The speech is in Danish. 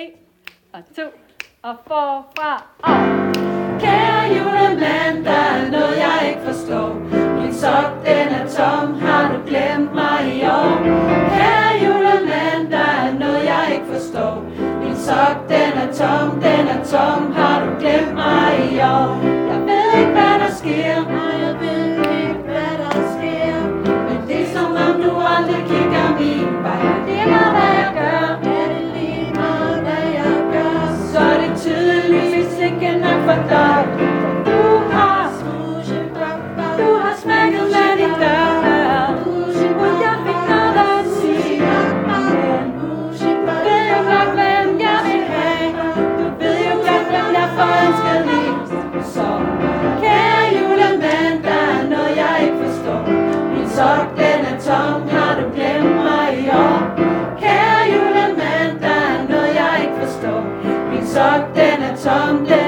1 og 2 og forfra og. Kære julemand, der er noget jeg ikke forstår. Min sok den er tom, har du glemt mig i år? Kære julemand, der er noget jeg ikke forstår. Min sok den er tom, har du glemt mig i år? Jeg ved ikke hvad der sker, og jeg ved ikke hvad der sker. Men det er som om du aldrig kigger min vej. Det er meget hvad jeg gør, er det lige meget hvad jeg gør. Så er det tydeligvis ikke nok for dig. Du har smækket med din dør. Og jeg fik noget at sige. Du ved jo godt hvem jeg vil have. Du ved jo godt hvem jeg forelsker lige. Så kære julemand, der er noget jeg ikke forstår. Min sok den er tom, har du glemt mig i år? Kære julemand, der er noget jeg ikke forstår. Min sok den er tom,